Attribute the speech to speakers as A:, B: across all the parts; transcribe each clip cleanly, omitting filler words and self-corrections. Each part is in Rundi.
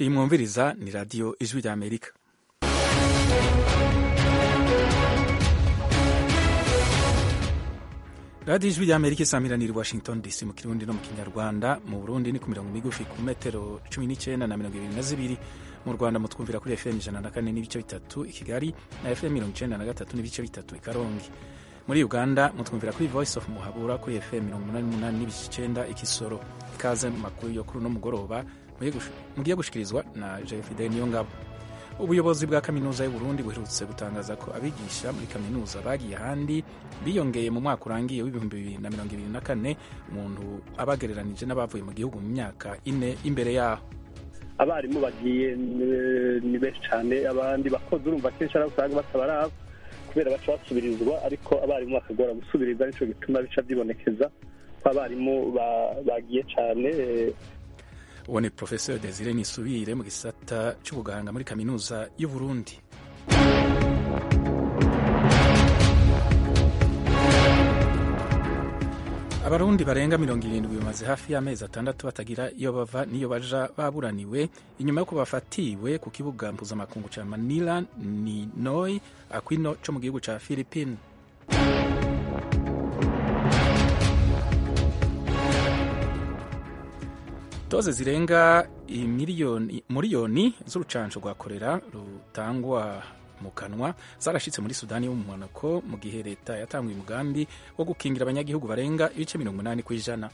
A: iyi mwumviriza ni radiyo ijwi rya amerika. radiyo ijwi rya amerika isamiraniye i washington dc mu kirundi no mu kinyarwanda. Mu burundi ni ku mirongo migufi ku metero 19 na 22, mu rwanda mutwumvira kuri fm 104 n'ibice bitatu i kigali na fm 93 n'ibice bitatu i karongi. Muri uganda mutwumvira kuri voice of muhabura kuri fm 88 n'ibice 9 i kisoro. Ikaze mu makuru yo kuri uno mugoroba mugiye gushikirizwa na Jefide Niyongabo. Ubuyobozi bwa kaminuza y'u Burundi buherutse gutangaza ko abigisha muri kaminuza bagiye ahandi biyongeye mu mwaka urangiye w'2024, umuntu abagereranije n'abavuye mu gihugu mu myaka 4 imbere yaho.
B: Abarimu bagiye ni benshi cyane, abandi bakoze urumva kenshi usanga batabaraba kubera baca basubirizwa, ariko abarimu bakagora gusubiriza, nico gituma bica byibonekeza ko abarimu bagiye cyane.
A: Uwo ni Professeur Desire Nisubire mu gisata cy'ubuganga muri kaminuza y'u Burundi. Abarundi barenga 70 bamaze hafi y'amezi 6 batagira iyo bava niyo baja baburaniwe inyuma yo kubafatiwe ku kibuga mpuzamakungu ca Manila ni Noi Aquino cyo mu gihugu ca Philippines. Doze zirenga miliyoni z'urucanco rwa korera rutangwa mu kanwa zarashitse muri Sudani y'umumanuko mu gihe leta yatanguye umugambi wo gukingira abanyagihugu barenga ibice 80%.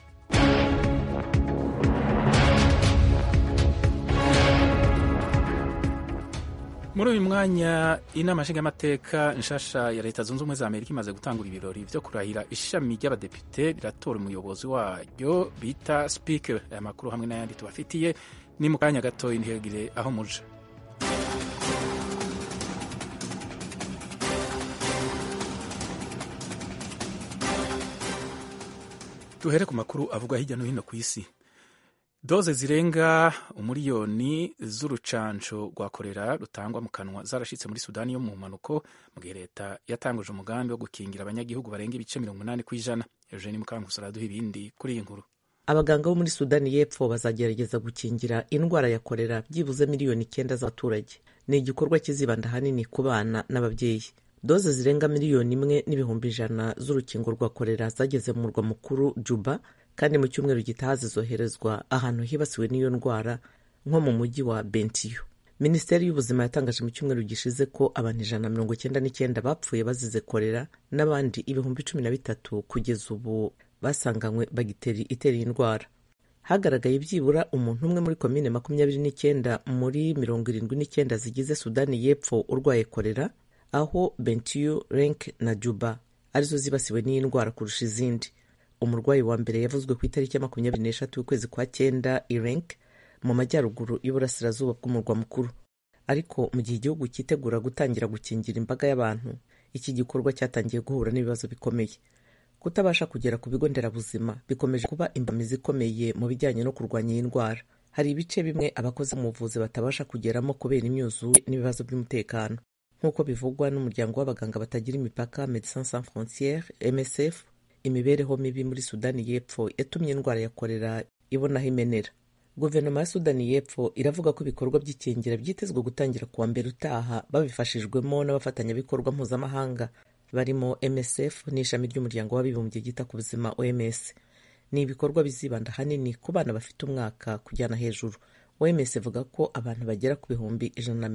A: Muri uyu mwanya inama nshingamateka nshasha ya Leta Zunze Ubumwe za Amerika imaze gutangura ibirori vyo kurahira ishami ry'abadepite riratora umuyobozi waryo bita speaker. Aya makuru hamwe n'ayandi tubafitiye ni mu kanya gato, intihegire aho muje. Duhere ku makuru avuga hirya no hino ku isi. Doze zirenga umiliyoni z'urucanco rwa korera rutangwa mu kanwa zarashitse muri Sudani yo mu mpanuko mu gihe leta yatanguje umugambi wo gukingira abanyagihugu barenga ibice 80%. Eugene Mukankusi araduha ibindi kuri iyi nkuru.
C: Abaganga bo muri Sudani y'Epfo bazagerageza gukingira indwara ya korera byibuze miliyoni 9 z'abaturage. Ni igikorwa kizibanda hanini ku bana n'ababyeyi. Doze zirenga miliyoni 1,100,000 z'urukingo rwa korera zageze mu murwa mukuru Juba, kandi mu cyumweru gitaha zizoherezwa ahantu hibasiwe n'iyo ndwara nko mu mujyi wa Bentiu. Minisiteri y'ubuzima yatangaje mu cyumweru gishize ko abantu 199 bapfuye bazize korera n'abandi 13,000 kugeza ubu basanganywe bagiteri itera indwara. Hagaragaye byibura umuntu umwe muri komine 29 muri 79 zigize Sudani y'Epfo urwaye korera, aho Bentiu, Renk na Juba arizo zibasiwe n'iyi ndwara kurusha izindi. Umurwayi wa mbere yavuzwe ku itariki ya 26 y'ukwezi kwa 9 i Renk mu majyaruguru y'uburasirazuba bw'umurwa mukuru. Ariko mu gihe igihugu cyitegura gutangira gukingira imbaga y'abantu, iki gikorwa cyatangiye guhura n'ibibazo bikomeye. Kutabasha kugera ku bigo nderabuzima bikomeje kuba imbamizi ikomeye mu bijyanye no kurwanya iyi ndwara. Hari ibice bimwe abakozi mu buvuzi batabasha kugeramo kubera imyuzure n'ibibazo by'umutekano, nk'uko bivugwa n'umuryango w'abaganga batagira imipaka Médecins Sans Frontières MSF. Imibereho mibi muri Sudani y'Epfo yatumye indwara ya korera ibonaho imenera. Guverinoma ya Sudani y'Epfo iravuga ko ibikorwa by'ikingira byitezwe gutangira kuwa mbere utaha babifashijwemo n'abafatanyabikorwa mpuzamahanga barimo MSF n'ishami ry'umuryango w'abibumbye ryita ku buzima OMS. Ni ibikorwa bizibanda hanini ku bana bafite umwaka kujyana hejuru. OMS ivuga ko abantu bagera ku bihumbi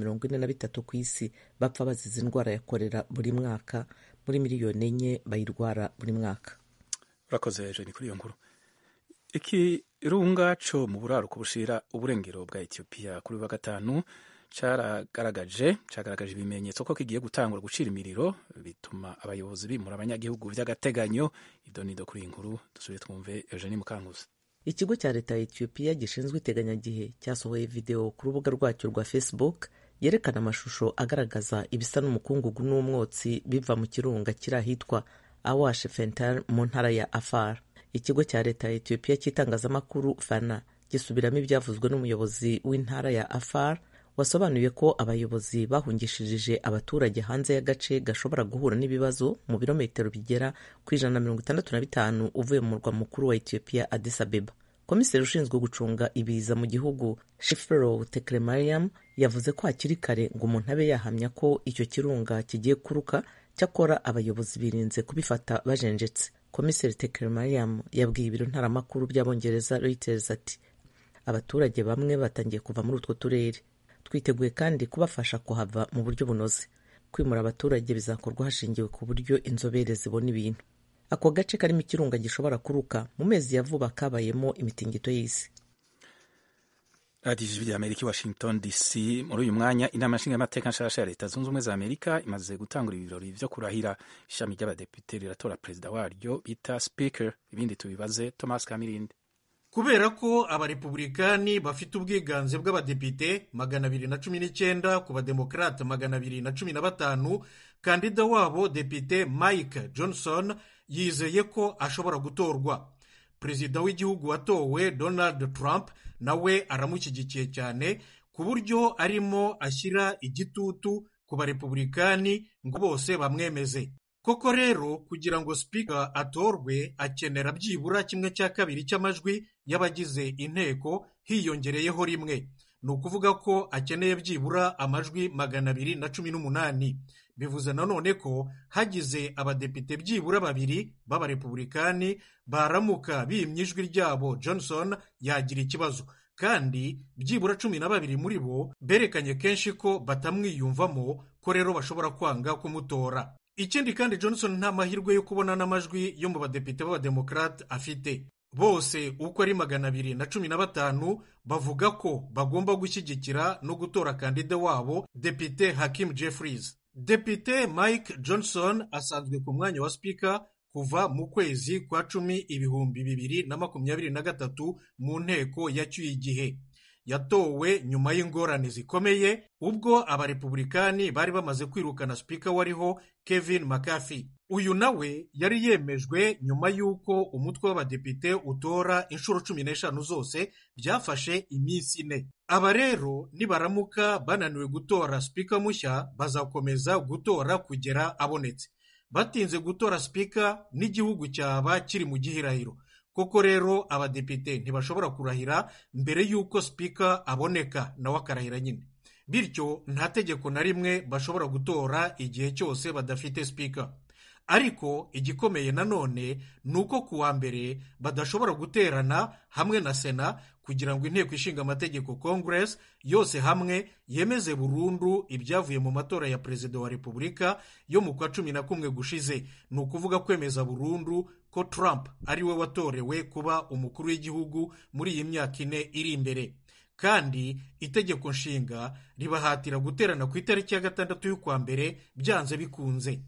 C: 143 ku isi bapfa bazize indwara ya korera buri mwaka, muri miliyoni 4 bayirwara buri mwaka.
A: Urakoze Eugene kuri iyo nkuru. Ikirunga co mu buraruko bushira uburengero bwa Ethiopia kuri wa gatanu cyagaragaje ibimenyetso ko kigiye gutangura gucira imiriro, bituma abayobozi bimura abanyagihugu by'agateganyo. Idonido kuri iyi nkuru dusubire twumve Eugene Mukankusi.
C: Ikigo cya leta ya Ethiopia gishinzwe iteganyagihe cyasohoye video ku rubuga rwacyo rwa Facebook yerekana amashusho agaragaza ibisa n'umukungugu n'umwotsi biva mu kirunga kiri ahitwa Awash Fentar mu ntara ya Afar. Ikigo cya leta ya Ethiopia cy'itangazamakuru Fana gisubiramo ibyavuzwe n'umuyobozi w'intara ya Afar, wasobanuye ko abayobozi bahungishije abaturage hanze y'agace gashobora guhura n'ibibazo mu birometero bigera ku 165 uvuye mu murwa mukuru wa Ethiopia Addis Abeba. komiseri ushinzwe gucunga ibiza mu gihugu Shifro Tekremariam yavuze ko hakiri kare ngo umuntu abe yahamya ko icyo kirunga kigiye kuruka, cyakora abayobozi birinze kubifata bajenjetse. Komiseri Tekremariam yabwiye ibiro ntaramakuru by'Abongereza Reuters ati abaturage bamwe batangiye kuva muri utwo turere, twiteguye kandi kubafasha kuhava mu buryo bunoze. Kwimura abaturage bizakorwa hashingiwe ku buryo inzobere zibona ibintu. Ako gace karimo ikirunga gishobora kuruka mu mezi ya vuba kabayemo imitingito y'isi.
A: radiyo ijwi ry'Amerika i Washington DC. Muri uyu mwanya inama nshingamateka nshasha ya leta zunze ubumwe za Amerika imaze gutangura ibirori vyo kurahira. Ishami ry'abadepite riratora perezida waryo bita speaker. Ibindi tubibaze Thomas Kamirindi.
D: Kubera ko abarepublikani bafite ubwiganze bw'abadepite 219 ku bademokrate 215, kandida wabo depite Mike Johnson yizeye ko ashobora gutorwa. Perezida w'igihugu watowe Donald Trump nawe aramushyigikiye cyane ku buryo arimo ashyira igitutu ku barepublikani ngo bose bamwemeze. Koko rero kugira ngo speaker atorwe akenera byibura 1/2 cy'amajwi y'abagize inteko hiyongereyeho rimwe. Ni ukuvuga ko akeneye byibura amajwi 218. Bivuze nanone ko hagize abadepite byibura 2 b'abarepublikani baramuka bimye ijwi ryabo, Johnson yagira ikibazo, kandi byibura 12 muri bo berekanye kenshi ko batamwiyumvamo, ko rero bashobora kwanga kumutora. Ikindi kandi Johnson nta mahirwe yo kubona n'amajwi yo mu badepite b'abademokrate afite. Bose uko ari 215 bavuga ko bagomba gushyigikira no gutora kandida wabo depite Hakeem Jeffries. Depite Mike Johnson asanzwe ku mwanya wa speaker kuva mu kwezi kwa 10 2023 mu nteko yacyuye igihe. Yatowe nyuma y'ingorane zikomeye ubwo abarepublikani bari bamaze kwirukana speaker wariho Kevin McCarthy. Uyu nawe yari yemejwe nyuma y'uko umutwe w'abadepite utora inshuro 15 zose byafashe iminsi 4. Aba rero nibaramuka bananiwe gutora speaker mushya bazakomeza gutora kugera abonetse. Batinze gutora speaker n'igihugu cyaba kiri mu gihirahiro. Koko rero abadepite ntibashobora kurahira mbere y'uko speaker aboneka nawe akarahira nyine. Bityo nta tegeko na rimwe bashobora gutora igihe cyose badafite speaker. Ariko igikomeye nanone ni uko kuwa mbere badashobora guterana hamwe na Sena kugira ngo inteko ishinga amategeko Congress yose hamwe yemeze burundu ibyavuye mu matora ya perezida wa Repubulika yo mu kwa 11 gushize. Ni ukuvuga kwemeza burundu ko Trump ari we watorewe kuba umukuru w'igihugu muri iyi myaka 4 iri imbere. Kandi itegeko nshinga ribahatira guterana ku itariki ya 6 y'ukwa mbere byanze bikunze.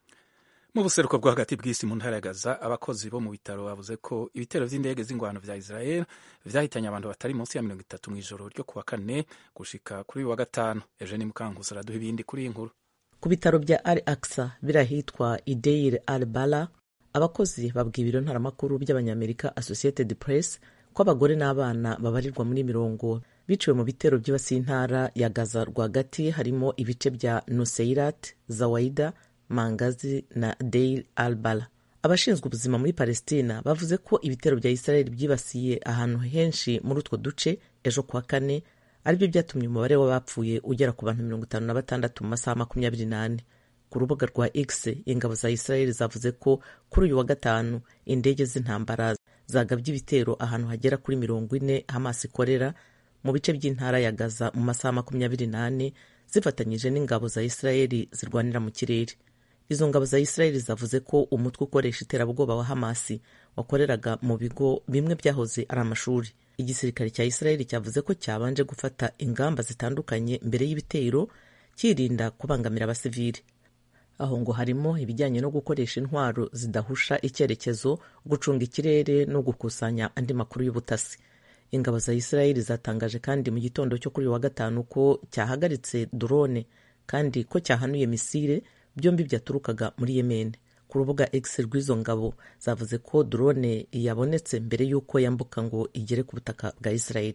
A: Mu buseruko bwo hagati bw'isi mu ntara ya Gaza, abakozi bo mu bitaro bavuze ko ibitero vy'indege z'ingwano vya Israel vyahitanye abantu batari munsi ya 30 mu ijoro ryo kuwa 4 gushika kuri wa 5. Eugene Mukankusi araduha ibindi kuri iyi nkuru.
C: Ku bitaro bya Al Aqsa birahitwa Ideir al-Bala, abakozi babwiye ibiro ntaramakuru by'abanyamerika Associated Press ko abagore n'abana babarirwa muri 100 biciwe mu bitero byibasiye intara ya Gaza rwagati, harimo ibice bya Nuseirat, Zawaida, Mangazi na Deir al-Bala. Abashinzwe ubuzima muri Palestina bavuze ko ibitero bya Israel byibasiye ahantu henshi muri utwo duce ejo kuwa 4 aribyo byatumye umubare w'abapfuye ugera ku bantu 56 mu masaha 24. Ku rubuga rwa X, ingabo za Israel zavuze ko kuri uyu wa 5 indege z'intambara zagabye ibitero ahantu hagera kuri 40 Hamas ikorera mu bice by'intara ya Gaza mu masaha 24 zifatanyije n'ingabo za Israel zirwanira mu kirere. Izo ngabo za Israel zavuze ko umutwe ukoresha iterabwoba wa Hamas wakoreraga mu bigo bimwe byahoze ari amashuri. Igisirikare cya Israel cyavuze ko cyabanje gufata ingamba zitandukanye mbere y'ibitero kirinda kubangamira abasivili. Aho ngo harimo ibijyanye no gukoresha intwaro zidahusha icyerekezo, gucunga ikirere no gukusanya andi makuru y'ubutasi. Ingabo za Israel zatangaje kandi mu gitondo cyo kuri wa 5 ko cyahagaritse drone kandi ko cyahanuye misile byombi byaturukaga muri Yemen. Ku rubuga X rw'izo ngabo zavuze ko drone yabonetse mbere y'uko yambuka ngo igere ku butaka bwa Israel.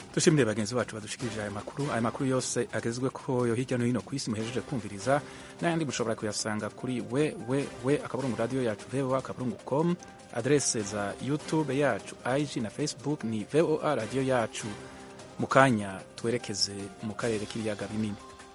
A: dushimire bagenzi bacu badushikirije aya makuru yose agezwe ko yo hirya no hino ku isi muhejeje kumviriza n'ayandi mushobora kuyasanga kuri www.radioyacu.com, adrese za YouTube yacu, IG na Facebook ni VOA radio yacu. Mu kanya twerekeze mu karere k'ibiyaga binini.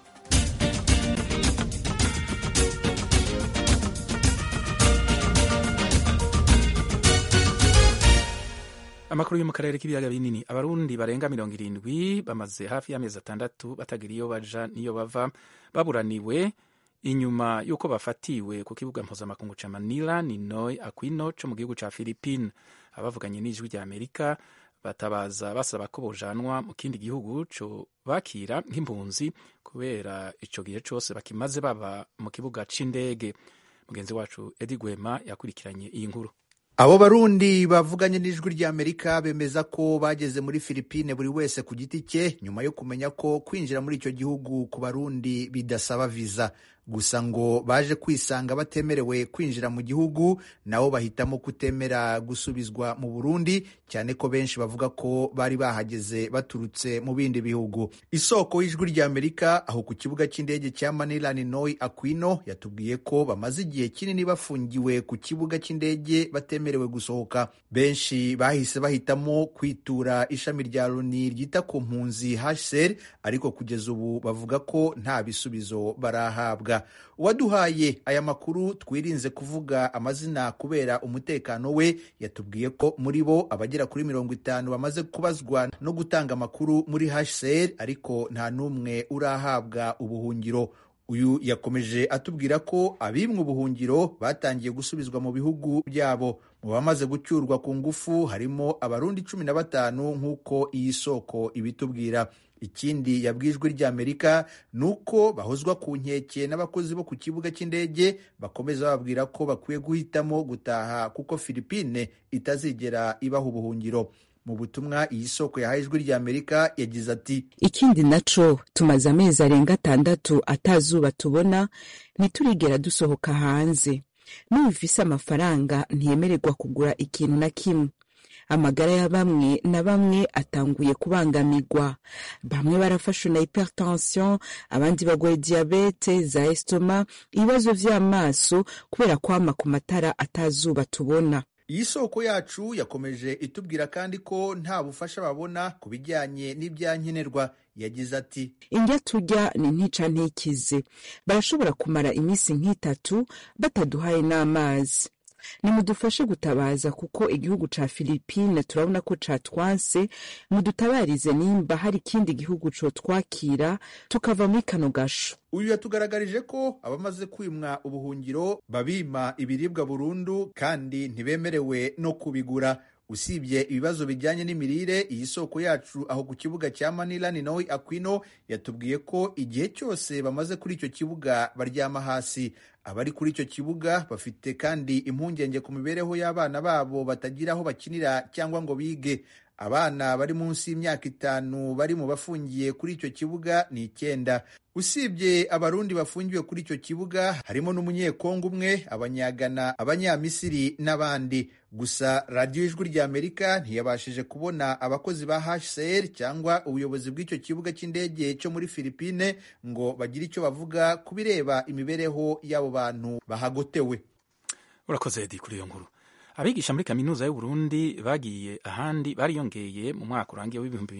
A: Amakuru yo mu karere k'ibiyaga binini. Abarundi barenga 70 bamaze hafi y'amezi 6 batagira iyo baja niyo bava, baburaniwe inyuma yuko bafatiwe ku kibuga mpuzamakungu ca Manila Ninoy Aquino co mu gihugu ca Philippines. Abavuganye n'ijwi rya Amerika batabaza basaba ko bojanwa mu kindi gihugu co bakira nk'impunzi kubera ico gihe cose bakimaze baba mu kibuga c'indege. Mugenzi wacu Edi Gwema yakurikiranye iyi nkuru.
E: Abo barundi bavuganye n'ijwi rya Amerika bemeza ko bageze muri Philippine buri wese ku giti cye nyuma yo kumenya ko kwinjira muri icyo gihugu ku barundi bidasaba visa. Gusa ngo baje kwisanga batemerewe kwinjira mu gihugu, nabo bahitamo kutemera gusubizwa mu Burundi, cyane ko benshi bavuga ko bari bahageze baturutse mu bindi bihugu. Isoko y'ijwi rya Amerika aho ku kibuga cy'indege cya Manila Ninoy Aquino yatubwiye ko bamaze igihe kinini bafungiwe ku kibuga cy'indege batemerewe gusohoka. Benshi bahise bahitamo kwitura ishami rya Loni ryita ku mpunzi HCR, ariko kugeza ubu bavuga ko nta bisubizo barahabwa. Uwaduhaye aya makuru twirinze kuvuga amazina kubera umutekano we, yatubwiye ko muri bo abagera kuri 50 bamaze kubazwa no gutanga amakuru muri HCR, ariko nta n'umwe urahabwa ubuhungiro. Uyu yakomeje atubwira ko abimwe ubuhungiro batangiye gusubizwa mu bihugu byabo. Mu bamaze gucyurwa ku ngufu harimo abarundi 15 nk'uko iyi soko ibitubwira. Ikindi yabwijwe rya Amerika nuko bahozwa ku nkeke n'abakozi bo ku kibuga cy'indege, bakomeza babwira ko bakwiye guhitamo gutaha kuko Philippine itazigera ibaha ubuhungiro. Mu butumwa iyi soko yahaye ijwi rya Amerika yagize ati,
F: ikindi naco tumaze amezi arenga 6 atazuba tubona, ntiturigera dusohoka hanze. N'ubifise amafaranga ntiyemererwa kugura ikintu na kimwe. Amagara ya bamwe na bamwe atanguye kubangamirwa. Bamwe barafashwe na hypertension, abandi bagwaye diabete, za estoma, ibibazo vy'amaso kubera kwama ku matara atazuba tubona.
E: Iyi soko yacu yakomeje itubwira kandi ko nta bufasha babona ku bijyanye n'ibyankenerwa. Yagize ati,
F: indya turya ni ntica ntikize. Barashobora kumara iminsi nk'itatu bataduhaye n'amazi. Nimudufashe gutabaza kuko igihugu ca Philippine turabona ko catwanse, mudutabarize nimba hari ikindi gihugu co twakira tukava muri kano gasho.
E: Uyu yatugaragarije ko abamaze kwimwa ubuhungiro babima ibiribwa burundu kandi ntibemerewe no kubigura. Usibye ibibazo bijyanye n'imirire, iyi soko yacu aho ku kibuga cya Manila Ninoy Aquino yatubwiye ko igihe cyose bamaze kuri icyo kibuga baryama hasi. Abari kuri icyo kibuga bafite kandi impungenge ku mibereho y'abana babo batagira aho bakinira cyangwa ngo bige. Abana bari munsi y'imyaka 5 bari mu bafungiye kuri icyo kibuga ni 9. Usibye abarundi bafungiwe kuri icyo kibuga harimo n'umunyekongo umwe, abanyagana, abanyamisiri n'abandi. Gusa radio ijwi rya Amerika ntiyabashije kubona abakozi ba HCR cyangwa ubuyobozi bw'icyo kibuga cy'indege cyo muri Philippine ngo bagire icyo bavuga kubireba imibereho y'abo bantu bahagotewe.
A: Urakoze Edi kuri iyo nkuru. Abigisha muri kaminuza y'u Burundi bagiye ahandi bariyongeye mu mwaka urangiye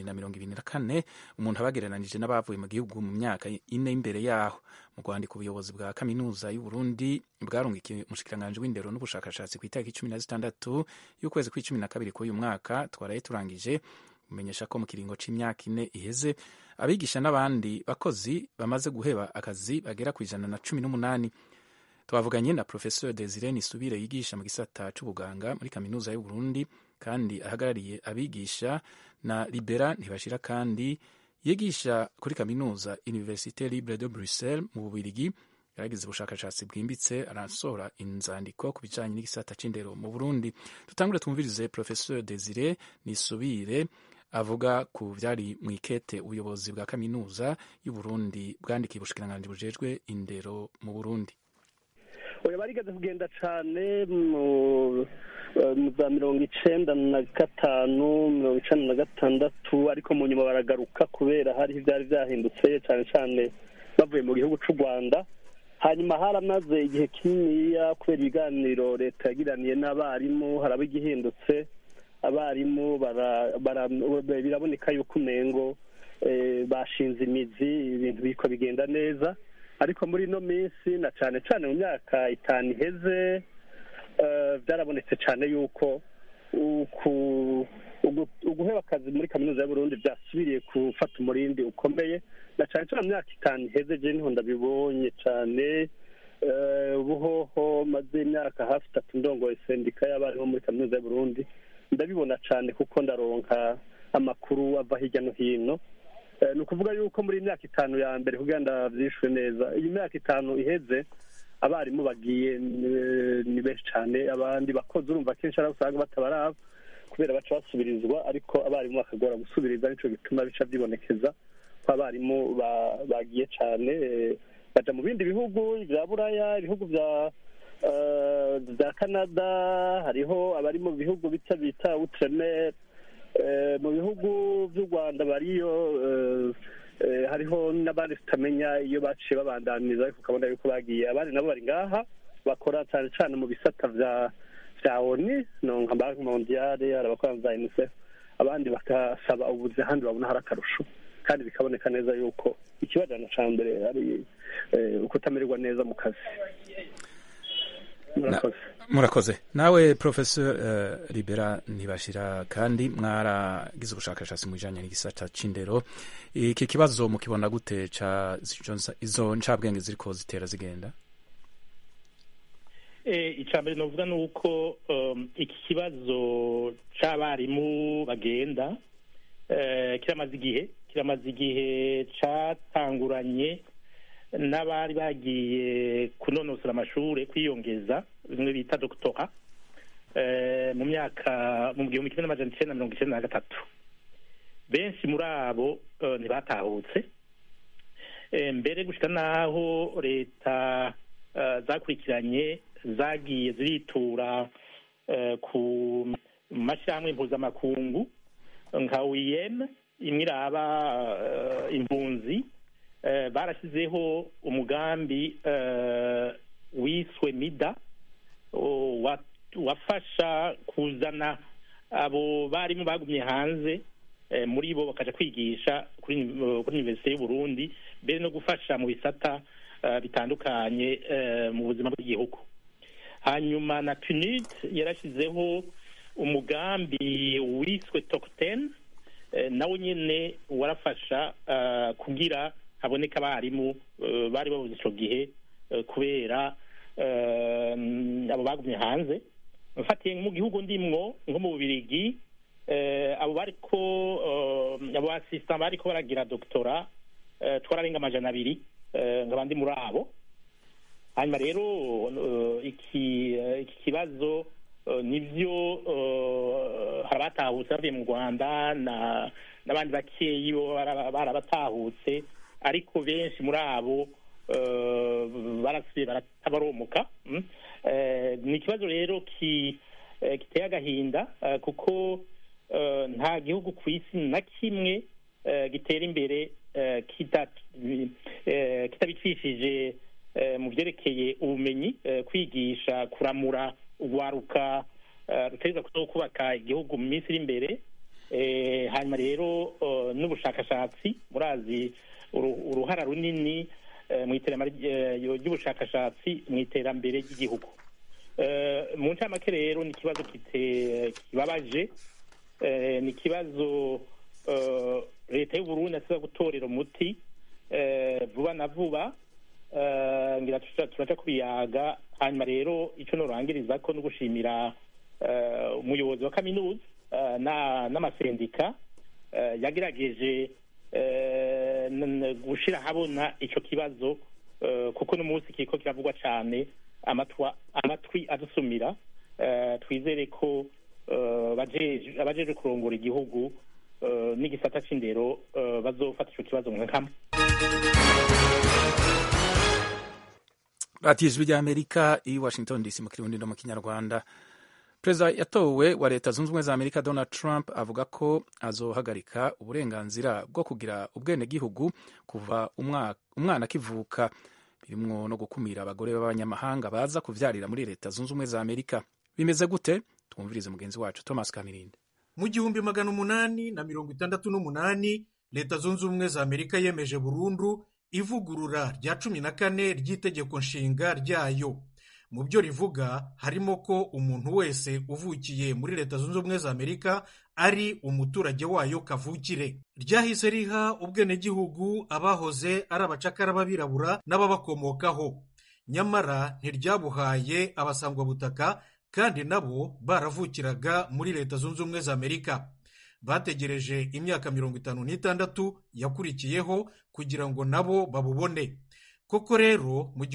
A: w'2024, umuntu abagereranije n'abavuye mu gihugu mu myaka 4 imbere yaho. Mu Rwanda ubuyobozi bwa kaminuza y'u Burundi bwarungikiye umushikiranganje w'indero n'ubushakashatsi ku itariki 16 y'ukwezi kwa 12 k'uyu mwaka twaraye turangije umenyesha ko mu kiringo c'imyaka 4 iheze abigisha n'abandi bakozi bamaze guheba akazi bagera ku 118. Twavuganye na Professeur Desire Nisubire yigisha mu gisata c'ubuganga muri kaminuza y'u Burundi kandi ahagarariye abigisha, na Libera Ntibashira kandi yigisha kuri kaminuza Université Libre de Bruxelles mu Bubiligi. Yaragize ubushakashatsi bwimbitse, arasohora inzandiko ku bijanye n'igisata c'indero mu Burundi. Tutangure twumvirize Professeur Desire Nisubire avuga ku vyari mwikete ubuyobozi bwa kaminuza y'u Burundi bwandikiye ubushikiranganje bujejwe indero mu Burundi.
B: Oya barigeze kugenda cyane mu za 1995 1996, ariko mu nyuma baragaruka kubera hari ibyari byahindutse cyane cyane bavuye mu gihugu cy'u Rwanda. Hanyuma haramaze igihe kininiya kubera ibiganiro leta yagiraniye n'abarimu haraba igihindutse, abarimu biraboneka yuko umengo bashinze imizi, ibintu biriko bigenda neza. Ariko muri ino minsi na cyane cyane mu myaka 5 iheze byarabonetse cyane yuko uguheba akazi muri kaminuza y'Uburundi byasubiriye gufata umurindi ukomeye, na cyane cyane mu myaka 5 iheze je niho ndabibonye cyane. Ubuhoho maze imyaka hafi 3 ndongoye sendika y'abarimu muri kaminuza y'Uburundi, ndabibona cyane kuko ndaronka amakuru ava hirya no hino. Ni ukuvuga yuko muri imyaka 5 ya mbere kugira ndavyishwe neza, iyi myaka 5 iheze abarimu bagiye ni benshi cyane, abandi bakoze urumva kenshi usanga batabaraba kubera baca basubirizwa, ariko abarimu bakagora gusubiriza, nico gituma bica byibonekeza ko abarimu bagiye cyane baja mu bindi bihugu vya Buraya, ibihugu vya Canada, hariho abari mu bihugu bita Outre-mer, mu bihugu by'u Rwanda bariyo, hariho n'abandi tutamenya iyo baciye babandaniza, ariko ukabona yuko bagiye. Abandi nabo bari ngaha bakora cyane cyane mu bisata vya ONU, nka Banki Mondiale, abakora za UNICEF, abandi bakasaba ubuzi ahandi babona hari akarusho, kandi bikaboneka neza yuko ikibajana ca mbere ari ukutamererwa neza mu kazi.
A: Murakoze. Nawe Professor Libera Ntibashira, kandi mwaragize ubushakashatsi mu bijanye n'igisata c'indero, iki kibazo mukibona gute ca izo ncabwenge ziriko zitera zigenda?
G: Icambere novuga nuko iki kibazo c'abarimu bagenda kiramaze igihe catanguranye n'abari bagiye kunonosora amashure kwiyongeza, bimwe bita doctora, mu myaka mu 1993. Benshi muri abo ntibatahutse, mbere gushika naho leta zakurikiranye zagiye ziritura ku mashyirahamwe mpuzamakungu nka OIM, imwe iraba impunzi. Barashyizeho umugambi wiswe MIDA wafasha kuzana abo barimu bagumye hanze, muri bo bakaja kwigisha kuri Universite y'Uburundi, mbere no gufasha mu bisata bitandukanye mu buzima bw'igihugu. Hanyuma na PNUD yarashyizeho umugambi wiswe TOC10, nawo nyene warafasha kugira haboneka abarimu bari babuze ico gihe kubera abo bagumye hanze. Mfatiye mu gihugu ndimwo nko mu Bubiligi, abo bariko abo assistant bariko baragira doctora twararenga 200 nk'abandi muri abo. Hanyuma rero iki kibazo nivyo harabatahutse bavuye mu Rwanda n'abandi bakeyi bo barabatahutse, ariko benshi muri abo barasubiye baratabaromuka. Ni ikibazo rero kiteye agahinda, kuko nta gihugu ku isi na kimwe gitera imbere kitabicishije mu byerekeye ubumenyi, kwigisha, kuramura urwaruka rutegerezwa kuzokubaka igihugu mu minsi iri imbere. Hanyuma rero n'ubushakashatsi, murazi uruhara runini mu iterambere ry'ubushakashatsi mu iterambere ry'igihugu. Mu ncamake rero ni ikibazo kibabaje, ni ikibazo leta y'Uburundi asiba gutorera umuti vuba na vuba, ngira turaca kubiyaga. Hanyuma rero ico norangiriza ko no gushimira umuyobozi wa kaminuza n'amasendika yagerageje gushira habona ico kibazo, kuko n'umunsi kiriko kiravugwa cane, amatwi adusumira. Twizere ko abajeje kurongora igihugu n'igisata c'indero bazofata ico kibazo nk'amwe.
A: Radiyo Ijwi ry'Amerika i Washington DC mu Kirundi no mu Kinyarwanda. perezida yatowe wa leta zunze ubumwe za amerika Donald Trump avuga ko azohagarika uburenganzira bwo kugira ubwenegihugu kuva umwana akivuka, birimwo no gukumira abagore b'abanyamahanga baza kuvyarira muri leta zunze ubumwe za amerika. Bimeze gute? Twumvirize mugenzi wacu Thomas Kamirinde.
D: Mu 1868 leta zunze ubumwe za amerika yemeje burundu ivugurura rya 14 ry'itegeko nshinga ryayo. Mu byo rivuga harimo ko umuntu wese uvukiye muri leta zunze ubumwe za amerika ari umuturage wayo kavukire. Ryahise riha ubwenegihugu abahoze ari abacakara b'abirabura n'ababakomokaho, nyamara ntiryabuhaye abasangwabutaka kandi nabo baravukiraga muri leta zunze ubumwe za amerika. Bategereje imyaka 56 yakurikiyeho kugira ngo nabo babubone. Koko rero mu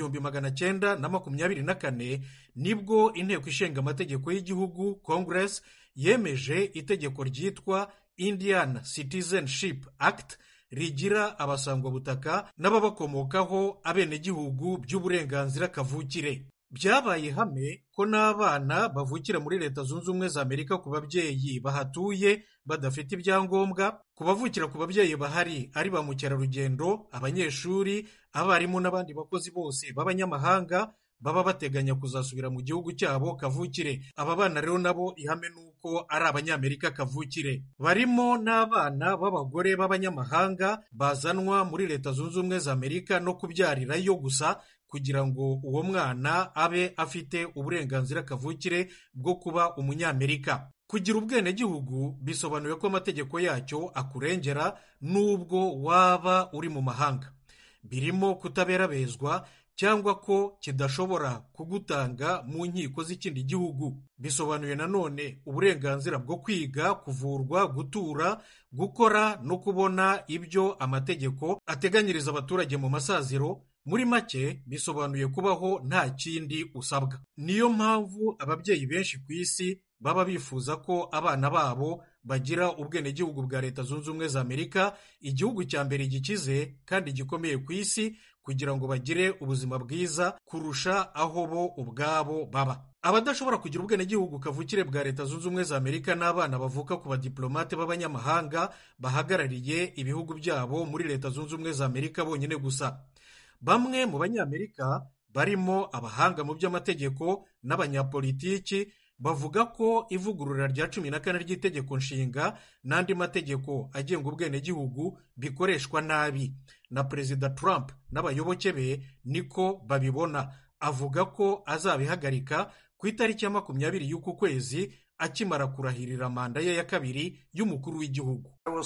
D: 1924 nibwo inteko ishinga amategeko y'igihugu Congress yemeje itegeko ryitwa Indian Citizenship Act rigira abasangwabutaka n'ababakomokaho abenegihugu by'uburenganzira kavukire. Byabaye ihame ko n'abana bavukira muri leta zunze ubumwe za amerika ku babyeyi bahatuye badafite ibyangombwa, ku bavukira ku babyeyi bahari ari ba mukerarugendo, abanyeshuri, abarimu n'abandi bakozi bose b'abanyamahanga baba bateganya kuzasubira mu gihugu cyabo kavukire. Aba bana rero nabo ihame nuko ari abanyamerika kavukire. Barimo n'abana b'abagore b'abanyamahanga bazanwa muri leta zunze ubumwe za amerika no kubyarirayo gusa kugira ngo uwo mwana abe afite uburenganzira kavukire bwo kuba umunyamerika. Kugira ubwenegihugu bisobanuye ko amategeko yacyo akurengera nubwo waba uri mu mahanga. Birimo kutaberabezwa cyangwa ko kidashobora kugutanga mu nkiko z'ikindi gihugu. Bisobanuye nanone uburenganzira bwo kwiga, kuvurwa, gutura, gukora no kubona ibyo amategeko ateganyiriza abaturage mu masaziro. Muri make bisobanuye kubaho nta kindi usabwa. Niyo mpamvu ababyeyi benshi ku isi baba bifuza ko abana babo bagira ubwenegihugu bwa leta zunze ubumwe za amerika, igihugu cya mbere gikize kandi gikomeye ku isi, kugira ngo bagire ubuzima bwiza kurusha aho bo ubwabo baba. Abadashobora kugira ubwenegihugu kavukire bwa leta zunze ubumwe za amerika n'abana bavuka ku badiplomate b'abanyamahanga bahagarariye ibihugu byabo muri leta zunze ubumwe za amerika bonyine gusa. Bamwe mu banyamerika barimo abahanga mu by'amategeko n'abanyapolitiki bavuga ko ivugurura rya 14 ry'itegeko nshinga n'andi mategeko agenga ubwenegihugu bikoreshwa nabi. Na Perezida Trump n'abayoboke be niko babibona. Avuga ko azabihagarika ku itariki ya 20 y'uku kwezi akimara kurahirira manda ye ya kabiri y'umukuru w'igihugu.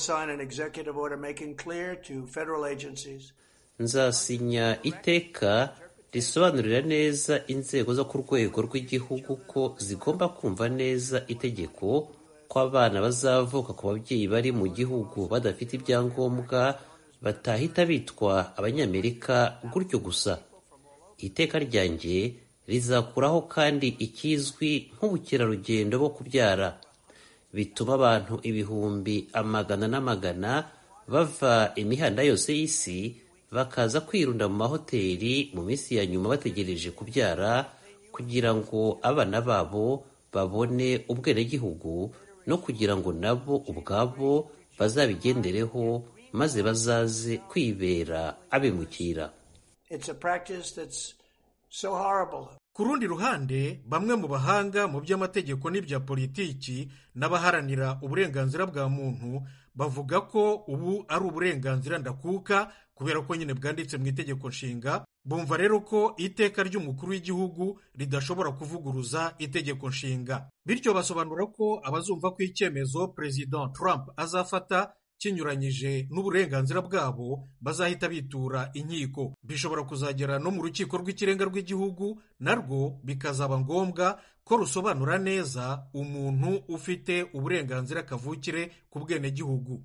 H: Nzasinya iteka risobanurira neza inzego zo ku rwego rw'igihugu ko zigomba kumva neza itegeko ko abana bazavuka ku babyeyi bari mu gihugu badafite ibyangombwa batahita bitwa abanyamerika gutyo gusa. Iteka ryanjye rizakuraho kandi ikizwi nk'ubukerarugendo bwo kubyara. Bituma abantu ibihumbi amagana n'amagana bava imihanda yose y'isi bakaza kwirunda mu mahoteli mu minsi ya nyuma bategereje kubyara kugira ngo abana babo babone ubwenegihugu no kugira ngo nabo ubwabo bazabigendereho maze bazaze kwibera abimukira.
D: Ku rundi ruhande, bamwe mu bahanga mu by'amategeko n'ibya politiki n'abaharanira uburenganzira bwa muntu bavuga ko ubu ari uburenganzira ndakuka kubera ko nyine bwanditse mu itegeko nshinga. Bumva rero ko iteka ry'umukuru w'igihugu ridashobora kuvuguruza itegeko nshinga. Bityo basobanura ko abazumva ko icyemezo Perezida Trump azafata kinyuranyije n'uburenganzira bwabo bazahita bitura inkiko. Bishobora kuzagera no mu rukiko rw'ikirenga rw'igihugu, narwo bikazaba ngombwa ko rusobanura neza umuntu ufite uburenganzira kavukire ku bwenegihugu.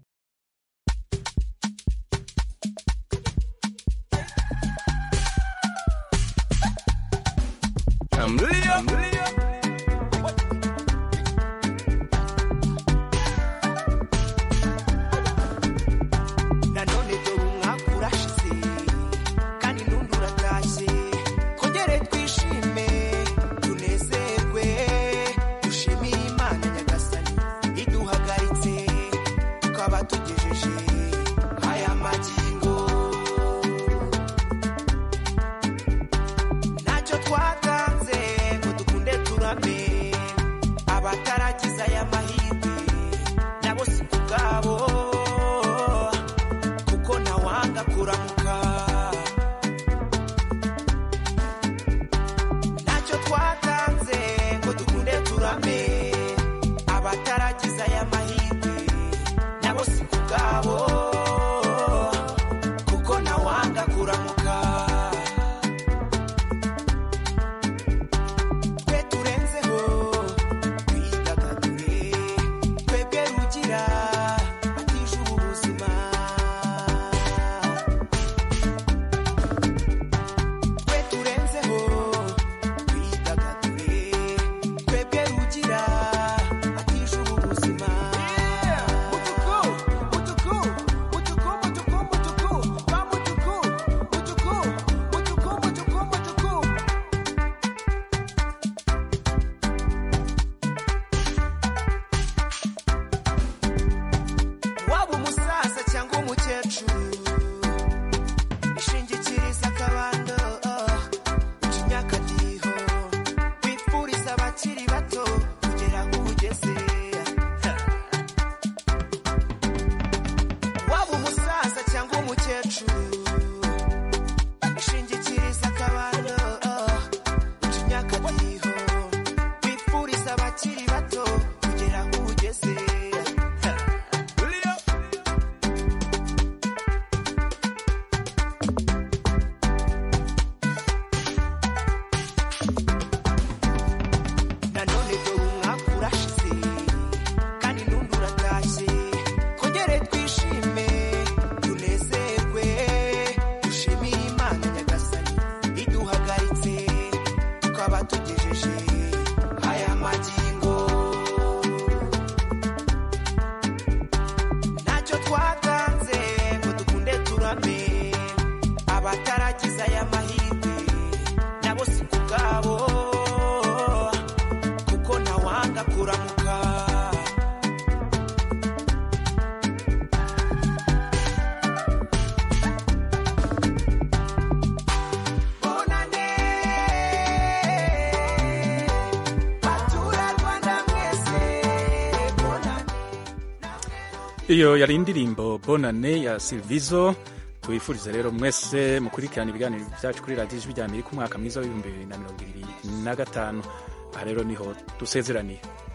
I: n'umukecuru ishingikiriza akabando imyaka ndiho bipfuriza abakiri bato kugera aho ugeze waba umusaza cyangwa umukecuru ishingikiriza akabando imyaka ndiho bipfuriza abakiri bato kugera aho ugeze abataragize aya mahirwe nabo si ku bwabo kuko ntawanga kuramuka bonane batura Rwanda mwese bonane.
A: iyo yari indirimbo bonane ya Silvizo. Tubifurize rero mwese mukurikirana ibiganiro byacu kuri radiyo ijwi ry'Amerika umwaka mwiza wa 2025. Aha rero niho dusezeraniye.